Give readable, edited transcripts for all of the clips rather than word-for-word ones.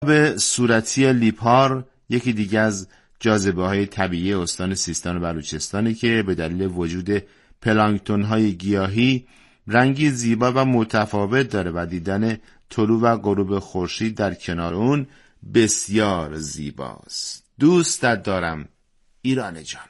به صورتی لیپار یکی دیگه از جاذبه‌های طبیعی استان سیستان و بلوچستانی که به دلیل وجود پلانکتون‌های گیاهی رنگی زیبا و متفاوت داره و دیدن طلوع و غروب خورشید در کنار اون بسیار زیباست. دوستت دارم ایران جان.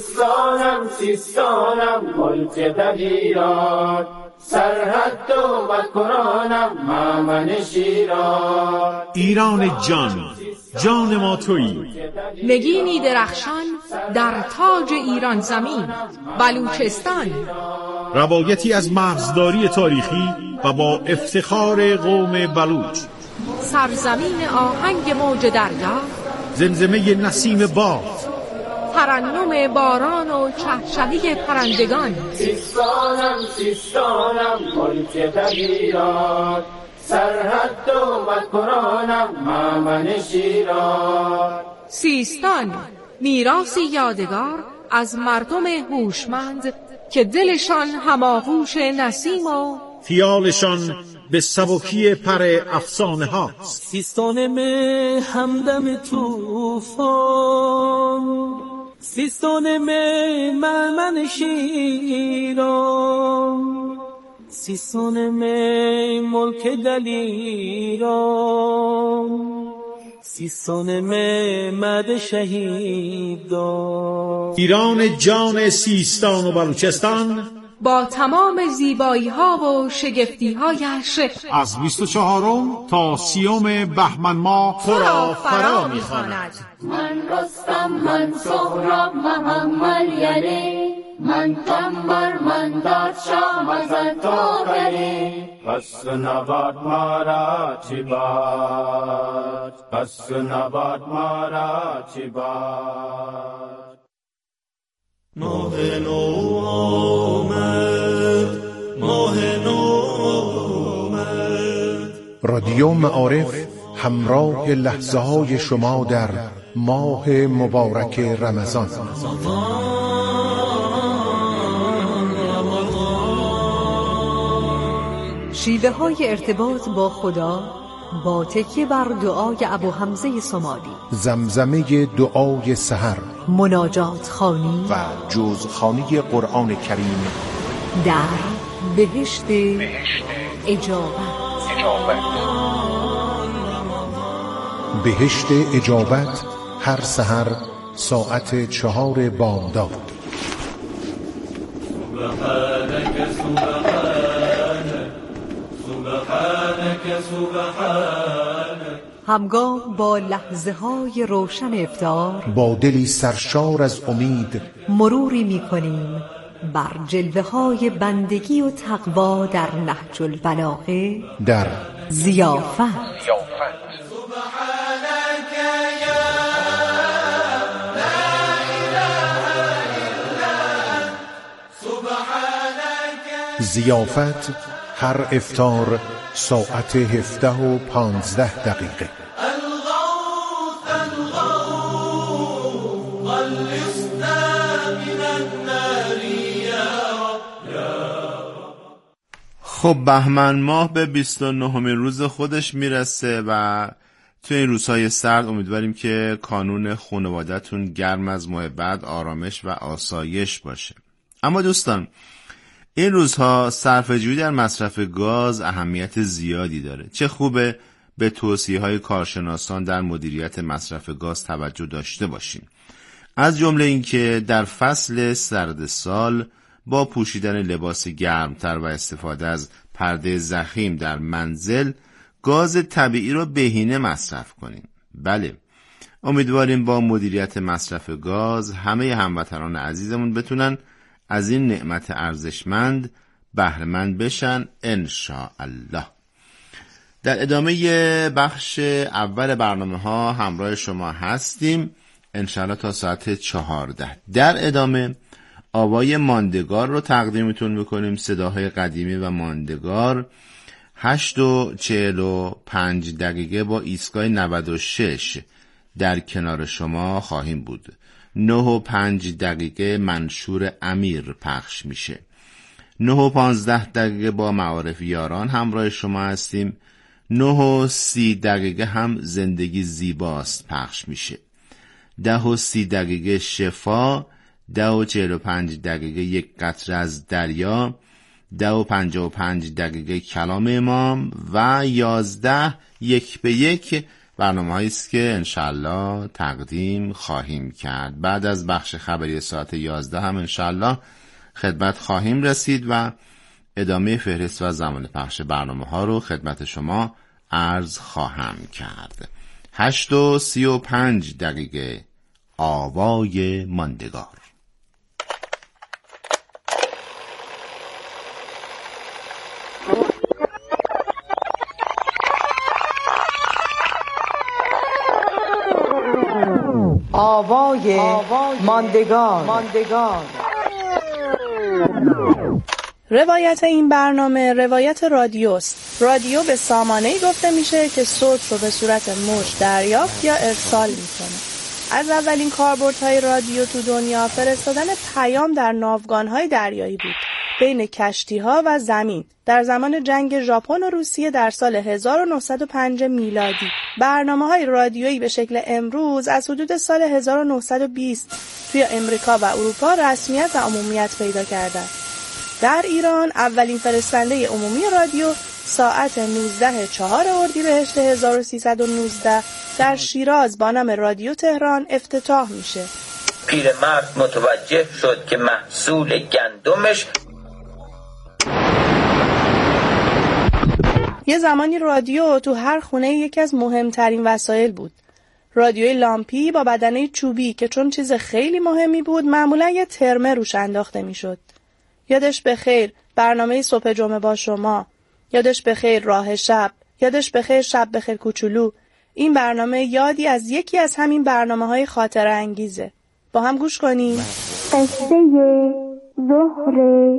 سیستانم ملک دلیران، سرحد و قرآنم مامن شیران. ایران جان، جان ما تویی. نگینی درخشان در تاج ایران زمین بلوچستان. روایتی از مرزداری تاریخی و با افتخار قوم بلوچ. سرزمین آهنگ موج دریا، زمزمه نسیم باد، ترنم باران و چهچهی پرندگان. سیستانم ملک دلیران، سرحد و قرآنم مامن شیران. سیستان میراثی یادگار از مردم هوشمند که دلشان هماغوش نسیم و خیالشان به سبکی پر افسانه هاست. سیستان میں همدم طوفان، سیستان میں مامن شیران، سیستان میں ملک دلیران، سیستان میں مد شهیدان. ایران جان سیستان و بلوچستان با تمام زیبایی ها و شگفتی هایش از 24 تا 30 بهمن ماه فرا می‌خواند. من رستم، من سهراب، محمد یلی، من کمبر، من دادشاه، حضرت طاهری. پس نباد مارا چی باد، پس نباد مارا چی باد. ماه نو آمد، ماه نو آمد. رادیو معارف همراه لحظه های شما در ماه مبارک رمضان. شیوه های ارتباط با خدا با تکیه بر دعای ابو حمزه صمالی، زمزمه دعای سحر، مناجات خوانی و جزخوانی قرآن کریم در بهشت اجابت. بهشت اجابت هر سحر ساعت 4 بامداد. سبحانك سبحانك سبحانك. همگام با لحظه های روشن افطار با دلی سرشار از امید مروری می کنیم بر جلوه های بندگی و تقوا در نهج البلاغه در ضیافت. ضیافت هر افطار ساعت 17:15. خب بهمن ماه به 29 روز خودش میرسه و توی این روزهای سرد امیدواریم که کانون خانواده‌تون گرم از محبت، آرامش و آسایش باشه. اما دوستان، این روزها صرفه‌جویی در مصرف گاز اهمیت زیادی داره. چه خوبه به توصیه‌های کارشناسان در مدیریت مصرف گاز توجه داشته باشیم. از جمله این که در فصل سرد سال با پوشیدن لباس گرمتر و استفاده از پرده ضخیم در منزل گاز طبیعی رو بهینه مصرف کنیم. بله، امیدواریم با مدیریت مصرف گاز همه هموطنان عزیزمون بتونن از این نعمت ارزشمند بهره‌مند بشن انشاءالله. در ادامه بخش اول برنامه ها همراه شما هستیم انشاءالله تا ساعت 14. در ادامه آوای ماندگار رو تقدیمتون میکنیم. صداهای قدیمی و ماندگار. 8:45 با ایستگاه 96 در کنار شما خواهیم بود. 9:05 منشور امیر پخش میشه. 9:15 با معارف یاران همراه شما هستیم. 9:30 هم زندگی زیباست پخش میشه. 10:30 شفا، 10:45 یک قطره از دریا، 10:55 کلام امام و 11 یک به یک برنامه‌هایی است که انشالله تقدیم خواهیم کرد. بعد از بخش خبری ساعت 11 هم انشالله خدمت خواهیم رسید و ادامه فهرست و زمان پخش برنامه‌ها رو خدمت شما عرض خواهم کرد. 8:35 آوای ماندگار. آوای ماندگار. روایت این برنامه روایت رادیوست. رادیو به سامانه‌ای گفته میشه که صوت رو به صورت موج دریافت یا ارسال میکنه. از اولین کاربردهای رادیو تو دنیا فرستادن پیام در ناوگان‌های دریایی بود بین کشتی‌ها و زمین در زمان جنگ ژاپن و روسیه در سال 1905 میلادی. برنامه‌های رادیویی به شکل امروز از حدود سال 1920 توی امریکا و اروپا رسمیت و عمومیت پیدا کردند. در ایران اولین فرستنده عمومی رادیو ساعت 19:04 اردیبهشت 1319 در شیراز با نام رادیو تهران افتتاح میشه. پیرمرد متوجه شد که محصول گندمش یه زمانی رادیو تو هر خونه یکی از مهمترین وسایل بود. رادیوی لامپی با بدنه چوبی که چون چیز خیلی مهمی بود معمولا یه ترمه روش انداخته میشد. یادش بخیر برنامه صبح جمعه با شما، یادش بخیر راه شب، یادش بخیر شب بخیر کوچولو. این برنامه یادی از یکی از همین برنامه‌های خاطره انگیزه. با هم گوش کنیم. قصه ظهر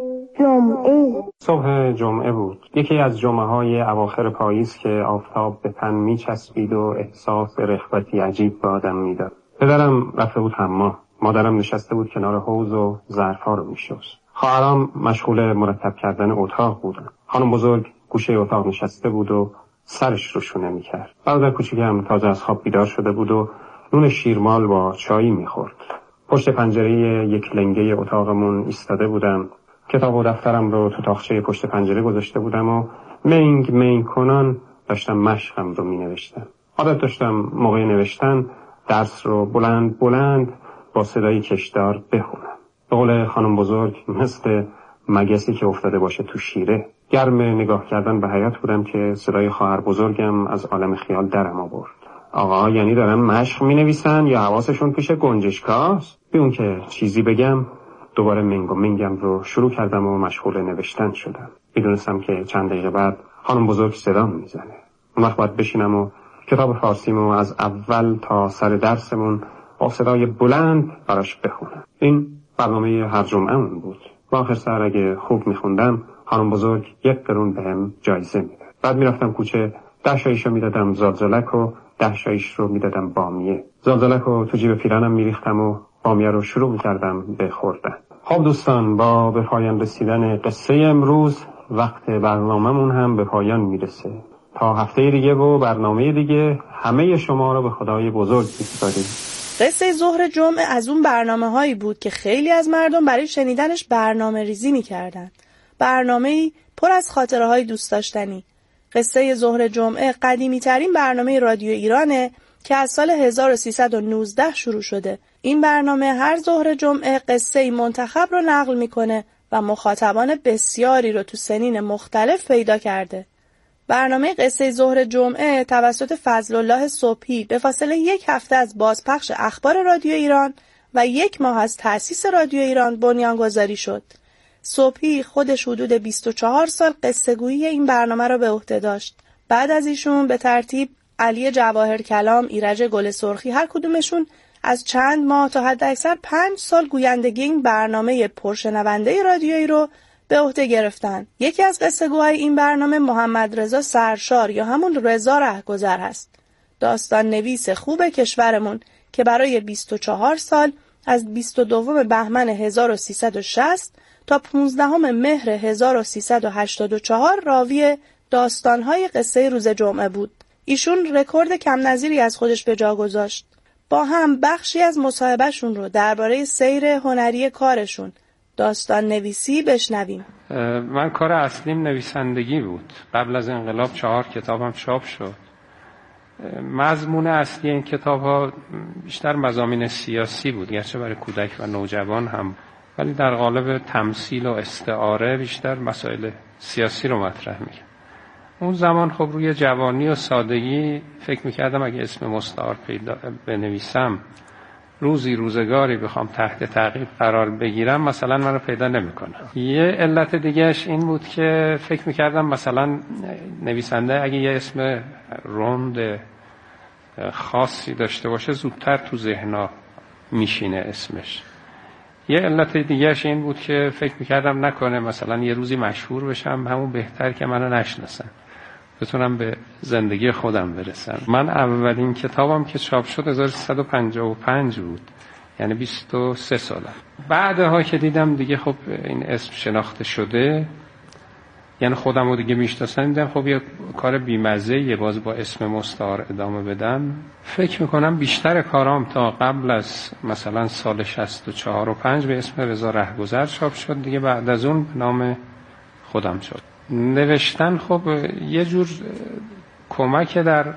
جمعه. صبح جمعه بود. یکی از جمعه‌های اواخر پاییز که آفتاب به تن می‌چسبید و احساس رغبتی عجیب به آدم میداد. پدرم رفته بود حمام. مادرم نشسته بود کنار حوض و ظرف‌ها رو می‌شست. خواهرام مشغول مرتب کردن اتاق بودن. خانم بزرگ گوشه اتاق نشسته بود و سرش رو شونه می‌کرد. برادر کوچیکم تازه از خواب بیدار شده بود و نون شیرمال با چایی می‌خورد. پشت پنجره یک لنگه اتاقمون ایستاده بودم. کتاب و دفترم رو تو تاقچه پشت پنجره گذاشته بودم و منگ کنان داشتم مشقم رو می‌نوشتم. عادت داشتم موقع نوشتن درس رو بلند با صدای کشدار بخونم. به قول خانم بزرگ مثل مگسی که افتاده باشه تو شیره. گرم نگاه کردن به حیاط بودم که صدای خواهر بزرگم از عالم خیال درم آورد. آقا یعنی دارن مشق می‌نویسن یا حواسشون پیش گنجشکاست؟ بی اون که چیزی بگم دوباره منگم رو شروع کردم و مشغول نوشتن شدم. میدونستم که چند دقیقه بعد خانم بزرگ صدام میزنه. اون وقت باید بشینم و کتاب فارسیمو از اول تا سر درسمون با صدای بلند براش بخونم. این برنامه هر جمعه‌مون بود. و آخر سر اگه خوب میخوندم خانم بزرگ 1 قرون بهم جایزه میداد. بعد میرفتم کوچه 10 شایشو میدادم زالزالک و 10 شایش رو میدادم بامیه. زالزالک رو تو جیب پیرانم میریختم و بامیه رو شروع میکردم به خوردن. خب دوستان، با به پایان رسیدن قصه امروز وقت برنامه‌مون هم به پایان میرسه. تا هفته دیگه و برنامه دیگه همه شما رو به خدای بزرگ میسپاریم. قصه ظهر جمعه از اون برنامه‌هایی بود که خیلی از مردم برای شنیدنش برنامه‌ریزی می‌کردن. برنامه‌ای پر از خاطره‌های دوست داشتنی. قصه ظهر جمعه قدیمی‌ترین برنامه رادیو ایرانه که از سال 1319 شروع شده. این برنامه هر ظهر جمعه قصه‌ای منتخب رو نقل می‌کنه و مخاطبان بسیاری رو تو سنین مختلف پیدا کرده. برنامه قصه ظهر جمعه توسط فضلالله صبحی به فاصله 1 هفته از بازپخش اخبار رادیو ایران و 1 ماه از تأسیس رادیو ایران بنیانگذاری شد. صبحی خودش حدود 24 سال قصه‌گویی این برنامه را به عهده داشت. بعد از ایشون به ترتیب علی جواهر کلام، ایرج گل سرخی، هر کدومشون از چند ماه تا حداکثر 5 سال گویندگی این برنامه پرشنونده رادیویی رو به عهده گرفتن. یکی از قصه‌گوهای این برنامه محمد رضا سرشار یا همون رضا رهگذر هست. داستان نویس خوب کشورمون که برای 24 سال از 22 بهمن 1360 تا 15 مهر 1384 راوی داستان‌های قصه روز جمعه بود. ایشون رکورد کم نظیری از خودش به جا گذاشت. با هم بخشی از مصاحبهشون رو درباره سیر هنری کارشون، داستان نویسی، بشنویم. من کار اصلیم نویسندگی بود. قبل از انقلاب 4 کتابم چاپ شد. مضمون اصلی این کتاب‌ها بیشتر مضامین سیاسی بود، گرچه برای کودک و نوجوان هم، ولی در قالب تمثیل و استعاره بیشتر مسائل سیاسی رو مطرح می‌کردم. اون زمان خب روی جوانی و سادگی فکر می‌کردم اگه اسم مستعار پیدا بنویسم، روزگاری بخوام تحت تعقیب قرار بگیرم، مثلا منو پیدا نمی‌کنه. یه علت دیگهش این بود که فکر می‌کردم مثلا نویسنده اگه یه اسم روند خاصی داشته باشه زودتر تو ذهن‌ها میشینه اسمش. یه علت دیگهش این بود که فکر می‌کردم نکنه مثلا یه روزی مشهور بشم، همون بهتر که منو نشناسن، بتونم به زندگی خودم برسم. من اولین کتابم که چاپ شد 1355 بود، یعنی 23 ساله. بعدها که دیدم دیگه خب این اسم شناخته شده، یعنی خودم رو دیگه میشناسن، دیدم خب یه کار بیمزه یه باز با اسم مستعار ادامه بدم. فکر میکنم بیشتر کارام تا قبل از مثلا سال 64 و 5 به اسم رضا رهگذر چاپ شد، دیگه بعد از اون به نام خودم شد. نوشتن خب یه جور کمک در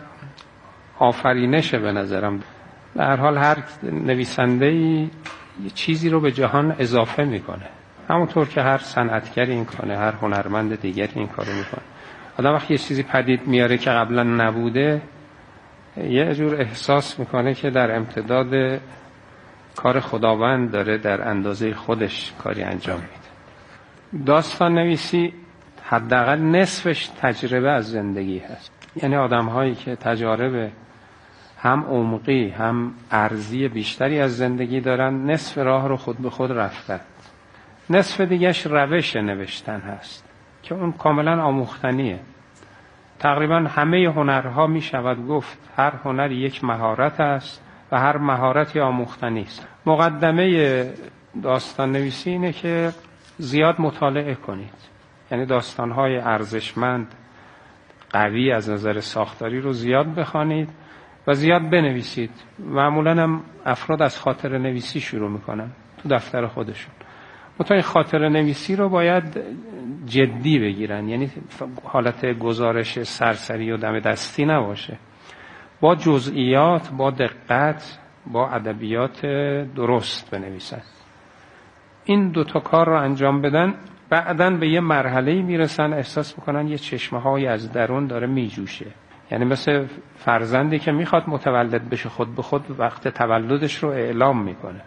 آفرینشه به نظرم. به هر حال هر نویسنده‌ای یه چیزی رو به جهان اضافه میکنه، همونطور که هر صنعتگری این کنه، هر هنرمند دیگری این کارو میکنه. آدم وقتی یه چیزی پدید میاره که قبلا نبوده، یه جور احساس میکنه که در امتداد کار خداوند داره در اندازه خودش کاری انجام میده. داستان نویسی حداقل نصفش تجربه از زندگی هست، یعنی آدم‌هایی که تجارب هم عمقی هم ارزی بیشتری از زندگی دارن، نصف راه رو خود به خود رفتن. نصف دیگهش روش نوشتن هست که اون کاملا آموختنیه. تقریبا همه هنرها می شود گفت هر هنری یک مهارت است و هر مهارتی آموختنی است. مقدمه داستان نویسی اینه که زیاد مطالعه کنید، یعنی داستان‌های ارزشمند قوی از نظر ساختاری رو زیاد بخوانید و زیاد بنویسید. معمولاً هم افراد از خاطره نویسی شروع میکنن تو دفتر خودشون. این خاطره نویسی رو باید جدی بگیرن، یعنی حالت گزارش سرسری و دم دستی نباشه، با جزئیات، با دقت، با ادبیات درست بنویسن. این دوتا کار رو انجام بدن، بعداً به یه مرحله‌ای میرسن احساس میکنن یه چشمه‌هایی از درون داره میجوشه. یعنی مثل فرزندی که میخواد متولد بشه، خود به خود وقت تولدش رو اعلام میکنه.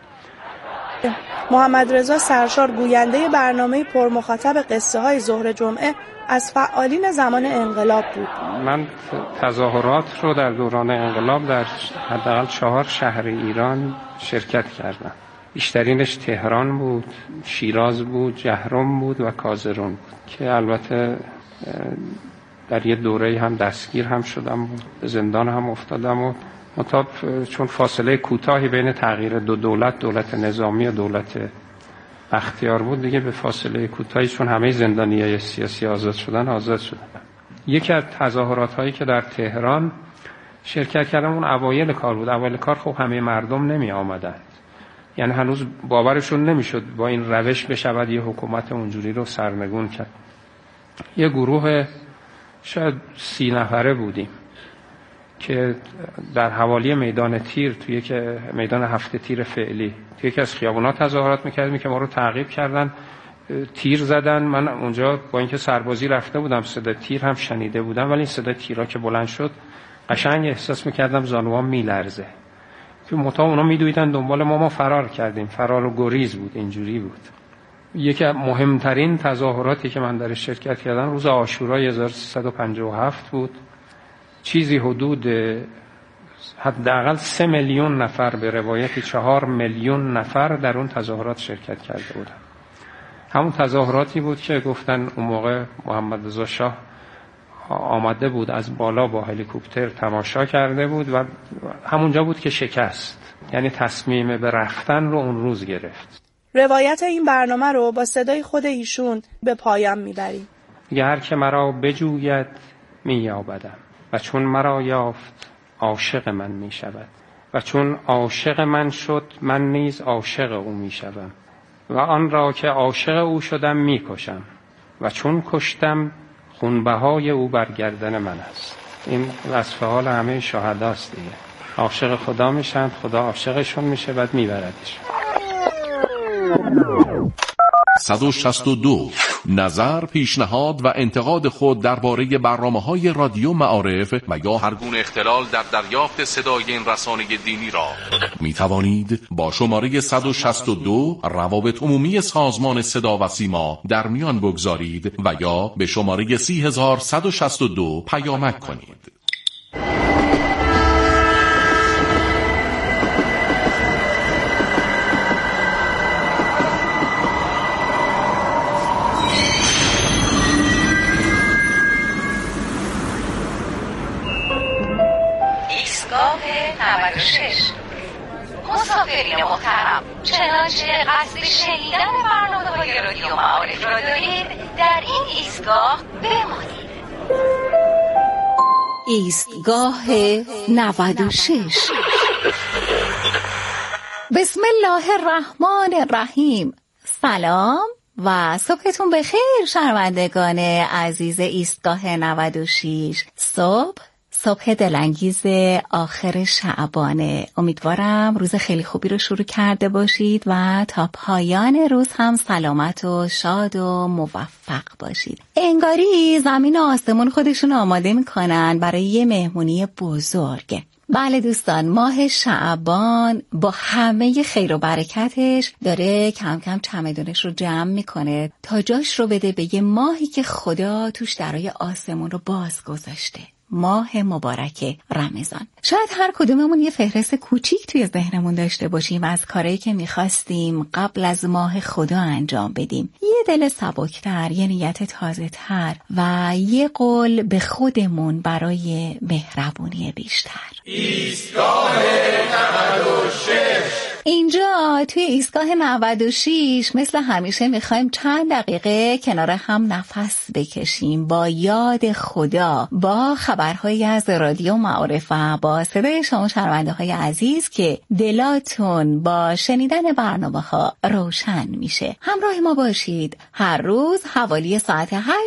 محمد رضا سرشار، گوینده برنامه پرمخاطب قصه های ظهر جمعه، از فعالین زمان انقلاب بود. من تظاهرات رو در دوران انقلاب در حداقل 4 شهر ایران شرکت کردم. بیشترینش تهران بود، شیراز بود، جهرم بود و کازرون بود که البته در یه دوره هم دستگیر هم شدم بود، به زندان هم افتادم و چون فاصله کوتاهی بین تغییر دو دولت نظامی و دولت بختیار بود، دیگه به فاصله کوتاهی چون همه زندانیای سیاسی آزاد شدن. یکی از تظاهرات هایی که در تهران شرکت کردم اون اوایل کار بود. اوایل کار خب همه مردم نمی آمدن، یعنی هنوز باورشون نمیشد با این روش بشود یه حکومت اونجوری رو سرنگون کرد. یه گروه شاید 30 نفره بودیم که در حوالی میدان تیر، توی که میدان 7 تیر فعلی، توی یکی از خیابونات تظاهرات میکردیم که ما رو تعقیب کردن، تیر زدن. من اونجا با اینکه سربازی رفته بودم صدا تیر هم شنیده بودم، ولی این صدا تیرا که بلند شد قشنگ احساس میکردم زانوام میلرزه. که اونا میدویدن دنبال ما فرار کردیم، فرار و گریز بود، اینجوری بود. یکی از مهمترین تظاهراتی که من در شرکت کردم روز عاشورای 1357 بود. چیزی حدود حداقل 3 میلیون نفر، به روایتی 4 میلیون نفر در اون تظاهرات شرکت کرده بودن. همون تظاهراتی بود که گفتن اون موقع محمد رضا شاه آمده بود از بالا با هلیکوپتر تماشا کرده بود و همونجا بود که شکست، یعنی تصمیم به رفتن رو اون روز گرفت. روایت این برنامه رو با صدای خود ایشون به پایان میبریم. میگه هر که مرا بجوید مییابدم و چون مرا یافت عاشق من میشود و چون عاشق من شد من نیز عاشق او میشوم و آن را که عاشق او شدم میکشم و چون کشتم خونبهای او بر گردن من است. این وصف حال همه شهداست دیگه. عاشق خدا میشن، خدا عاشقشون میشه، بعد میبردش. 162 نظر، پیشنهاد و انتقاد خود درباره برنامه‌های رادیو معارف و یا هر گونه اختلال در دریافت صدای این رسانه دینی را می توانید با شماره 162 روابط عمومی سازمان صدا و سیما در میان بگذارید و یا به شماره 30162 پیامک کنید. مسافرین محترم، چنانچه قصد شنیدن برنامه‌های رادیو معارف را دارید، در این ایستگاه بمانید. ایستگاه 96. بسم الله الرحمن الرحیم. سلام و صبحتون بخیر شنوندگان عزیز ایستگاه 96. صبح دلانگیز آخر شعبانه. امیدوارم روز خیلی خوبی رو شروع کرده باشید و تا پایان روز هم سلامت و شاد و موفق باشید. انگاری زمین و آسمون خودشون آماده میکنن برای یه مهمونی بزرگ. بله دوستان، ماه شعبان با همه خیر و برکتش داره کم کم چمدونش رو جمع میکنه تا جاش رو بده به یه ماهی که خدا توش درای آسمون رو باز گذاشته. ماه مبارک رمضان. شاید هر کدوممون یه فهرست کوچیک توی ذهنمون داشته باشیم از کارهایی که میخواستیم قبل از ماه خدا انجام بدیم. یه دل سبکتر، یه نیت تازه تر و یه قول به خودمون برای مهربونی بیشتر. ایستگاه 96. اینجا توی ایستگاه 96 مثل همیشه میخوایم چند دقیقه کنار هم نفس بکشیم با یاد خدا، با خبرهایی از رادیو معارف و با صدای شما شنونده های عزیز که دلاتون با شنیدن برنامه ها روشن میشه. همراه ما باشید هر روز حوالی ساعت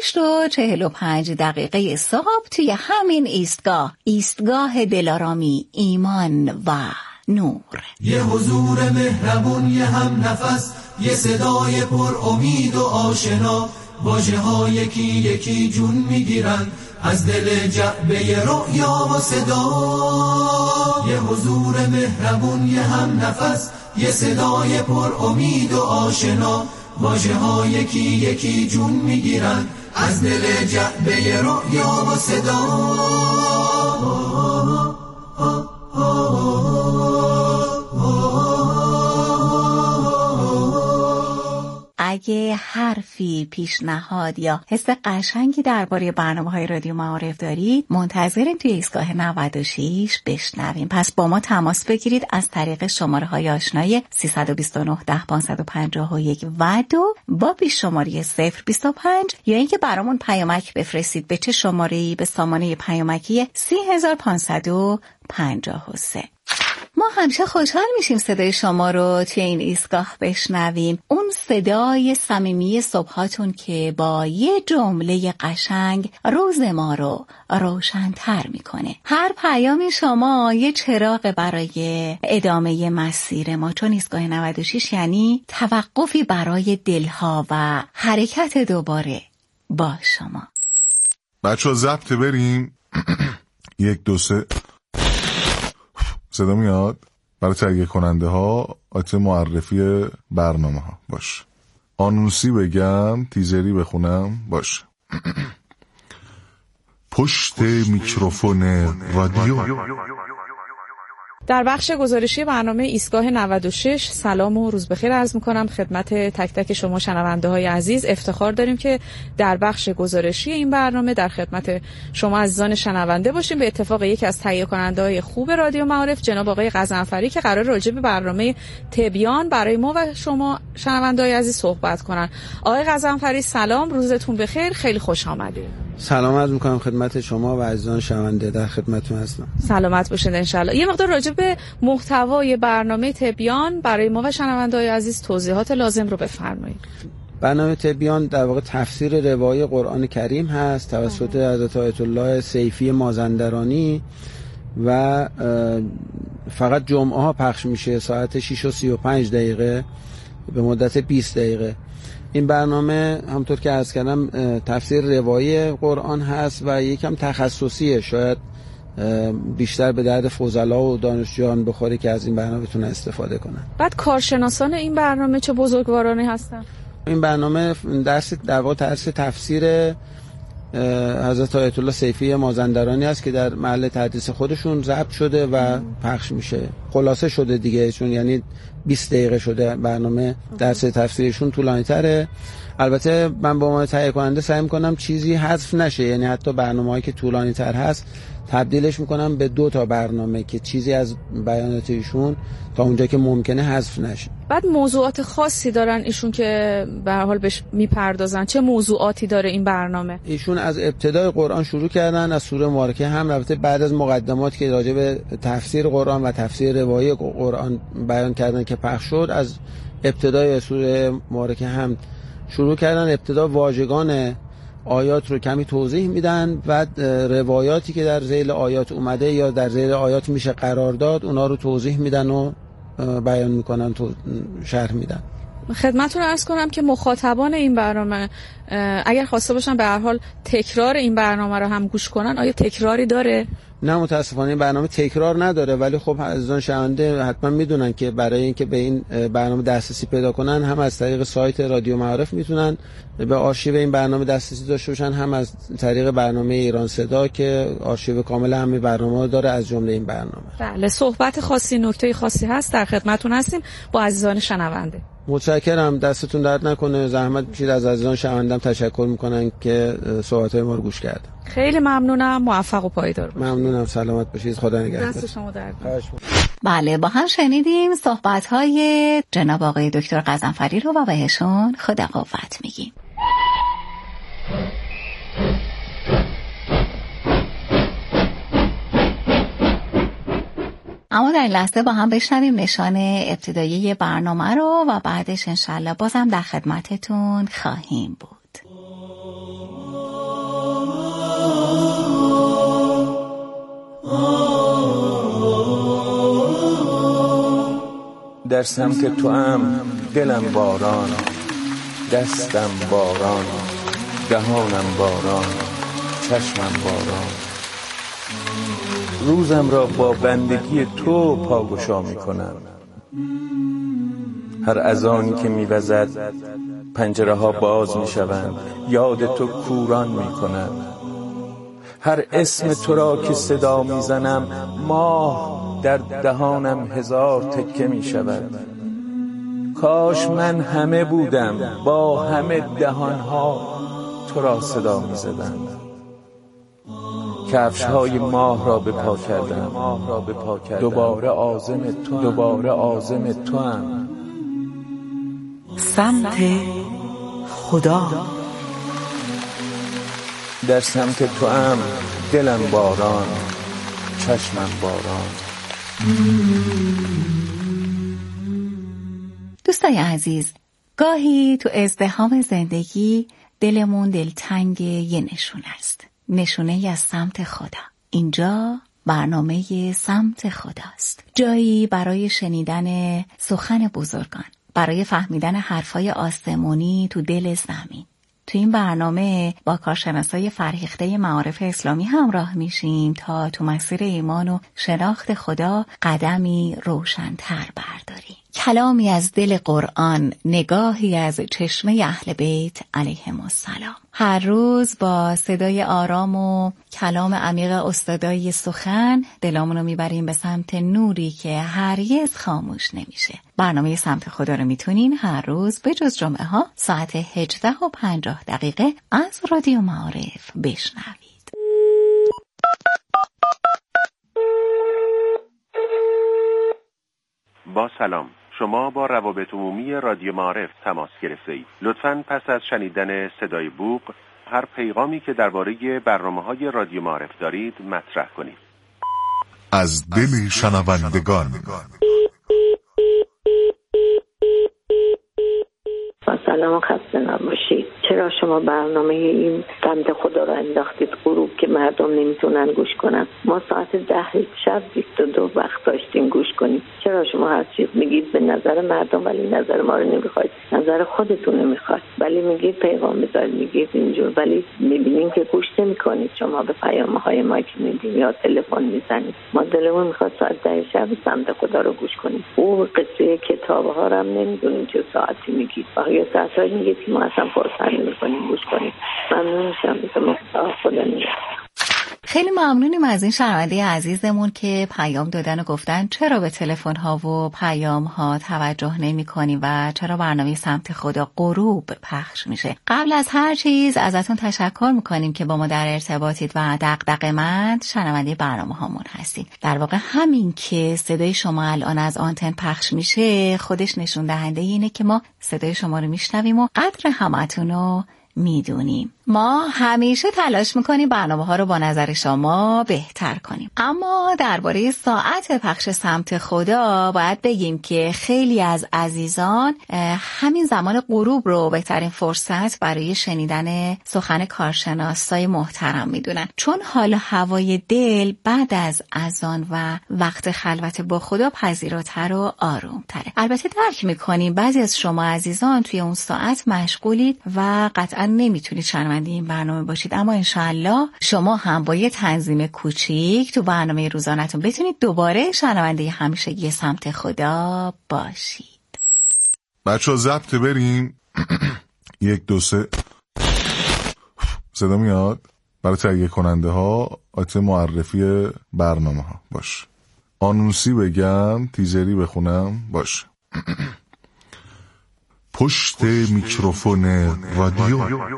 8:45 صبح توی همین ایستگاه دلارامی، ایمان و نور. یه حضور مهربون، یه هم نفس، یه صدای پر امید و آشنا، واژه ها یکی یکی جون میگیرن از دل جعبه رؤیا و صدا. یه حضور مهربون، یه هم نفس، یه صدای پر امید و آشنا، واژه ها یکی یکی جون میگیرن از دل جعبه رؤیا و صدا. اگه حرفی، پیشنهاد یا حس قشنگی درباره برنامه‌های رادیو معارف دارید، منتظریم توی ایستگاه 96 بشنویم. پس با ما تماس بگیرید از طریق شماره‌های آشنای 329 10 551 و 2 با پیش شماره 025 یا اینکه برامون پیامک بفرستید به چه شماره‌ای؟ به سامانه پیامکی 30553. ما همیشه خوشحال میشیم صدای شما رو توی این ایستگاه بشنویم. اون صدای صمیمی صبحاتون که با یه جمله قشنگ روز ما رو روشن‌تر میکنه. هر پیام شما یه چراغ برای ادامه مسیر ما، چون ایستگاه 96 یعنی توقفی برای دلها و حرکت دوباره با شما. بچه‌ها ضبط بریم. 1 2 3 صدا میاد؟ برای تهیه کننده ها آیتم معرفی برنامه ها باش. آنونسی بگم، تیزری بخونم باش. پشت میکروفون رادیو در بخش گزارشی برنامه ایستگاه 96 سلام و روز بخیر عرض می‌کنم خدمت تک تک شما شنونده‌های عزیز. افتخار داریم که در بخش گزارشی این برنامه در خدمت شما عزیزان شنونده باشیم. به اتفاق یکی از تهیه کننده‌های خوب رادیو معارف جناب آقای غضنفری که قرار راجع به برنامه تبیان برای ما و شما شنونده‌های عزیز صحبت کنن. آقای غضنفری سلام، روزتون بخیر، خیلی خوش آمدید. سلام عرض می‌کنم خدمت شما و عزیزان شنونده، در خدمتتون هستم. سلامت باشید ان شاءالله. یه مقدار راجع به محتوای برنامه تبیان برای ما و شنونده‌های عزیز توضیحات لازم رو بفرمایید. برنامه تبیان در واقع تفسیر روایی قرآن کریم هست توسط حضرت آیت الله سیفی مازندرانی و فقط جمعه ها پخش میشه ساعت 6:35 به مدت 20 دقیقه. این برنامه همطور که عرض کردم تفسیر روایی قرآن هست و یکم تخصصیه، شاید بیشتر به درد فضلا و دانشجویان بخوره که از این برنامه بتونن استفاده کنن. بعد کارشناسان این برنامه چه بزرگوارانی هستن؟ این برنامه در واقع درس تفسیر حضرت آیت الله سیفی مازندرانی است که در محل تدریس خودشون ضبط شده و پخش میشه. خلاصه شده دیگه، چون یعنی 20 دقیقه شده برنامه، درس تفسیرشون طولانی تره. البته من با عنوان تهیه کننده سعی میکنم چیزی حذف نشه، یعنی حتی برنامه‌هایی که طولانی تر هست تبدیلش میکنم به 2 تا برنامه که چیزی از بیانات ایشون تا اونجا که ممکنه حذف نشه. بعد موضوعات خاصی دارن ایشون که به هر حال بهش میپردازن؟ چه موضوعاتی داره این برنامه؟ ایشون از ابتدای قرآن شروع کردن، از سوره مبارکه هم البته بعد از مقدماتی که راجع به تفسیر قرآن و تفسیر روایی قرآن بیان کردن که پخش شد، از ابتدای سوره مبارکه هم شروع کردن. ابتدا واژگان آیات رو کمی توضیح میدن و روایاتی که در ذیل آیات اومده یا در ذیل آیات میشه قرار داد اونا رو توضیح میدن و بیان میکنن، شرح میدن. خدمتتون عرض کنم که مخاطبان این برنامه اگر خواسته باشن به هر حال تکرار این برنامه رو هم گوش کنن، آیا تکراری داره؟ نه متاسفانه این برنامه تکرار نداره، ولی خب عزیزان شنونده حتما میدونن که برای اینکه به این برنامه دسترسی پیدا کنن هم از طریق سایت رادیو معارف میتونن به آرشیو این برنامه دسترسی داشته باشن، هم از طریق برنامه ایران صدا که آرشیو کامل همه برنامه‌ها داره از جمله این برنامه. بله، صحبت خاصی، نکته خاصی هست، در خدمتتون هستیم با عزیزان شنونده. متشکرم، دستتون درد نکنه، زحمت کشید. از عزیزان شنوندم تشکر میکنن که صحبت‌های ما رو گوش کردن. خیلی ممنونم، موفق و پایدار باشید. ممنونم، سلامت باشید، خدا نگهدار. دست شما درد. بله، با هم شنیدیم صحبت‌های جناب آقای دکتر غضنفری رو و بهشون خدا قوت میگیم. اما در این لحظه با هم بشنویم نشان ابتدایی برنامه رو و بعدش انشالله بازم در خدمتتون خواهیم بود. در سمت تو هم دلم باران، دستم باران، دهانم باران، چشمم باران. روزم را با بندگی تو پاگشا می کنم. هر اذانی که می وزد پنجره ها باز می شوند، یاد تو کوران می کنم. هر اسم تو را که صدا می زنم ماه در دهانم 1000 تکه می شود. کاش من همه بودم با همه دهانها تو را صدا می زدم. کفش‌های ماه را به پا کردم، دوباره عازم تو هم. سمت خدا، در سمت تو هم دلم باران، چشمم باران. دوستای عزیز، گاهی تو ازدحام زندگی دلمون دلتنگ یه نشونه است، نشونه از سمت خدا. اینجا برنامه سمت خداست، جایی برای شنیدن سخن بزرگان، برای فهمیدن حرفای آسمانی تو دل زمین. تو این برنامه با کارشناسای فرهیخته معارف اسلامی همراه میشیم تا تو مسیر ایمان و شناخت خدا قدمی روشن‌تر برداریم. کلامی از دل قرآن، نگاهی از چشمه اهل بیت علیهم السلام. هر روز با صدای آرام و کلام عمیق استادای سخن دلامونو میبریم به سمت نوری که هرگز خاموش نمیشه. برنامه سمت خدا رو میتونین هر روز به جز جمعه ها ساعت 18:50 از رادیو معارف بشنوید. با سلام، شما با روابط عمومی رادیو معارف تماس گرفته اید. لطفاً پس از شنیدن صدای بوق هر پیغامی که درباره برنامه‌های رادیو معارف دارید مطرح کنید. از دل شنوندگان. سلام و خسته نباشید. چرا شما برنامه این سمت خدا رو انداختید غروب که مردم نمیتونن گوش کنن؟ ما ساعت 10 شب 22 وقت داشتیم گوش کنیم. چرا شما هر چیز میگید به نظر مردم ولی نظر ما رو نمیخواید، نظر خودتون نمیخواید، ولی میگید پیغام بذارید، میگید اینجور، ولی میبینیم که گوش نمیکنید. شما به پیام‌های ما که میدید یا تلفن میزنید، ما دلمون میخواد ساعت 10 شب سمت خدا رو گوش کنیم. او قصه کتاب‌ها رو هم نمیدونیم چه ساعتی میگید، یا ساعتی میگید که ما اصلا فرصت نمی‌کنیم گوش کنیم. ممنون میشم که خدا نگهدار. خیلی ممنونیم از این شنونده عزیزمون که پیام دادن و گفتن چرا به تلفن ها و پیام ها توجه نمی کنیم و چرا برنامه سمت خدا غروب پخش میشه. قبل از هر چیز ازتون تشکر میکنیم که با ما در ارتباطید و دغدغه‌مند شنونده برنامه هامون هستید. در واقع همین که صدای شما الان از آنتن پخش میشه خودش نشون دهنده اینه که ما صدای شما رو میشنویم و قدر همتون رو میدونیم. ما همیشه تلاش میکنیم برنامه ها رو با نظر شما بهتر کنیم. اما درباره ساعت پخش سمت خدا باید بگیم که خیلی از عزیزان همین زمان غروب رو بهترین فرصت برای شنیدن سخن کارشناسای محترم میدونن، چون حال هوای دل بعد از اذان و وقت خلوت با خدا پذیراتر و آرومتره. البته درک میکنیم بعضی از شما عزیزان توی اون ساعت مشغولید و قطعا نمیتونید شنونده این برنامه باشید، اما انشالله شما هم با یه تنظیم کوچیک تو برنامه روزانه‌تون بتونید دوباره شنونده همیشگی سمت خدا باشید. بچه‌ها ضبط بریم. 1 2 3 صدا میاد. برای تهیه کننده ها آیت معرفی برنامه ها باش. آنونسی بگم، تیزری بخونم باش. پشت میکروفون رادیو.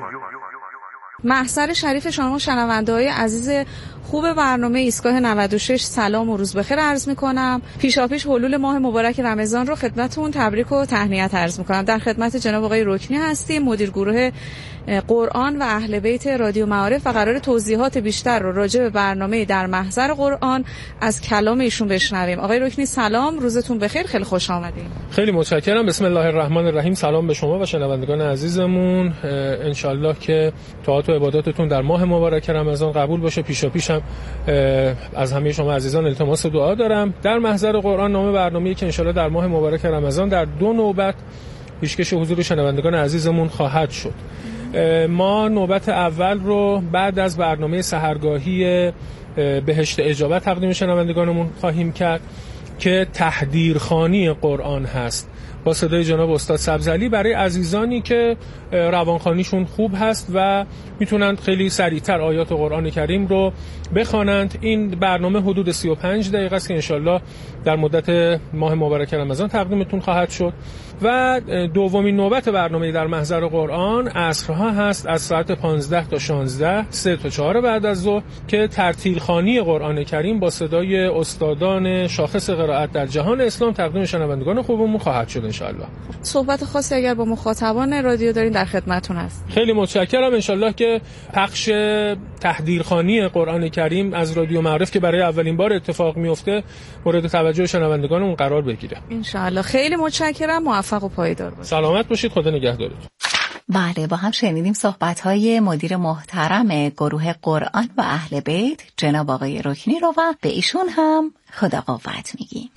محضر شریف شما شنونده‌های عزیز خوب برنامه ایستگاه 96 سلام و روز بخیر عرض می‌کنم. پیشاپیش حلول ماه مبارک رمضان رو خدمتتون تبریک و تهنیت عرض می‌کنم. در خدمت جناب آقای رکنی هستیم، مدیر گروه قرآن و اهل بیت رادیو معارف و قرار توضیحات بیشتر رو راجع به برنامه در محضر قرآن از کلام ایشون بشنویم. آقای رکنی سلام، روزتون بخیر، خیلی خوش آمدید. خیلی متشکرم. بسم الله الرحمن الرحیم. سلام به شما و شنوندگان عزیزمون. انشالله که طاعات و عباداتتون در ماه مبارک رمضان قبول باشه. پیشاپیشم از همه شما عزیزان التماس دعا دارم. در محضر قرآن نام برنامه‌ای که انشالله در ماه مبارک رمضان در 2 نوبت پیشکش حضور شنوندگان عزیزمون خواهد شد. ما نوبت اول رو بعد از برنامه سحرگاهی بهشت اجابت تقدیم شنوندگانمون خواهیم کرد که تحدیرخوانی قرآن هست، با صدای جناب استاد سبزعلی، برای عزیزانی که روانخوانیشون خوب هست و میتونن خیلی سریعتر آیات قرآن کریم رو بخوانند. این برنامه حدود 35 دقیقه است که انشالله در مدت ماه مبارک رمضان تقدیمتون خواهد شد. و دومین نوبت برنامه در محضر قرآن عصرها هست، از ساعت 15 تا 16، 3 تا 4 بعد از ظهر، که ترتیل خوانی قرآن کریم با صدای استادان شاخص قرائت در جهان اسلام تقدیم شنوندگان خوبمون خواهد شد انشالله. صحبت خاصی اگر با مخاطبان رادیو دارین در خدمتتون هست. خیلی متشکرم. انشالله که پخش تحدیرخوانی قرآن کریم از رادیو معارف که برای اولین بار اتفاق میفته مورد توجه شنوندگانمون قرار بگیره انشالله. خیلی متشکرم، موفق و پایدار باشید. سلامت باشید، خدا نگهدارتون. بله، با هم شنیدیم صحبت‌های مدیر محترم گروه قرآن و اهل بیت جناب آقای رکنی رو و به ایشون هم خدا قوت میگیم.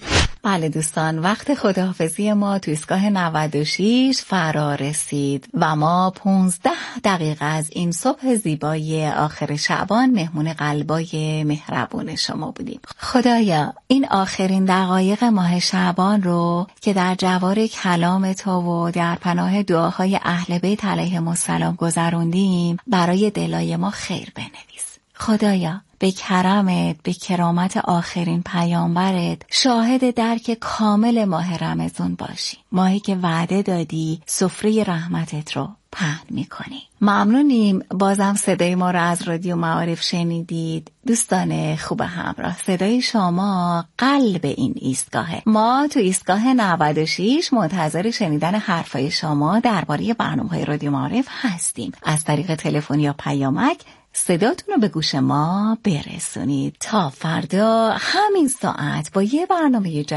بله دوستان، وقت خداحافظی ما تو ایستگاه 96 فرا رسید و ما 15 دقیقه از این صبح زیبای آخر شعبان مهمون قلبای مهربون شما بودیم. خدایا این آخرین دقایق ماه شعبان رو که در جوار کلام تو و در پناه دعاهای اهل بیت علیهم السلام گذروندیم برای دلای ما خیر بنویس. خدایا به کرمت، به کرامت آخرین پیامبرت شاهد درک کامل ماه رمضان باشی، ماهی که وعده دادی سفره رحمتت رو پهن میکنی. ممنونیم بازم صدای ما رو از رادیو معارف شنیدید. دوستان خوب همراه، صدای شما قلب این ایستگاهه. ما تو ایستگاه 96 منتظر شنیدن حرفای شما درباره برنامه‌های رادیو معارف هستیم. از طریق تلفن یا پیامک صداتون رو به گوش ما برسونید. تا فردا همین ساعت با یه برنامه